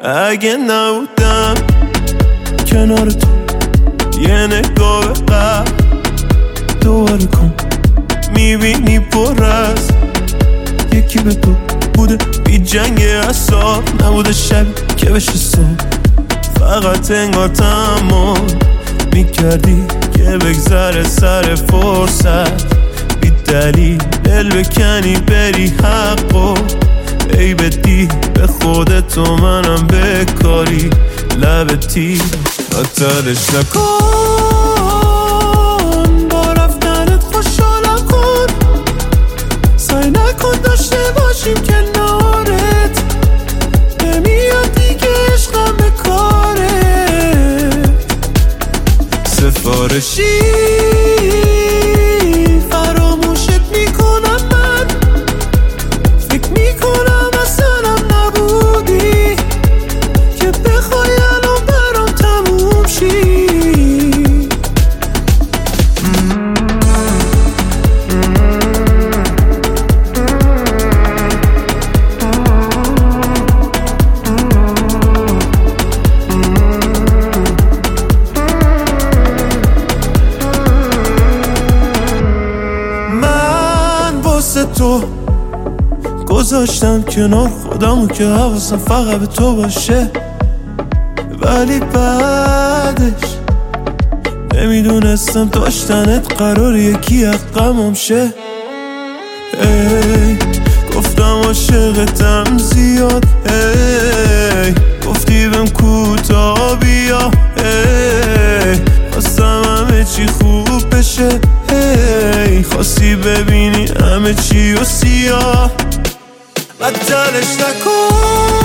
اگه نبودم کنار تو یه نگاه به قبل دوباره کن، میبینی پر از یکی به تو بوده بی جنگ اصاب، نبوده شب که بشه صبح، فقط انگار تمام میکردی که بگذره سر فرصت، بی دلیل دل بکنی بری حقو ای بدی به خودت و منم بکاری لبتی خطرش نکن، با رفتنت خوشحالم کن، سعی نکن داشته باشیم کنارت، نمیاد دیگه عشقم به کارت، سفارشی فراموشت میکنم من، فکر میکنم اصلا نبودی که بخوای الان برام تموم شی. تو گذاشتم کنار خودمو که حواسم فقط به تو باشه، ولی بعدش نمیدونستم داشتنت قرار یکی از غمم شه. ای گفتم عاشقتم زیاد، ای گفتی بهم کوتاه بیا، ای خواستم همه چی خوب بشه، ای خواستی ببینی همه چی و سیاه، بدترش نکن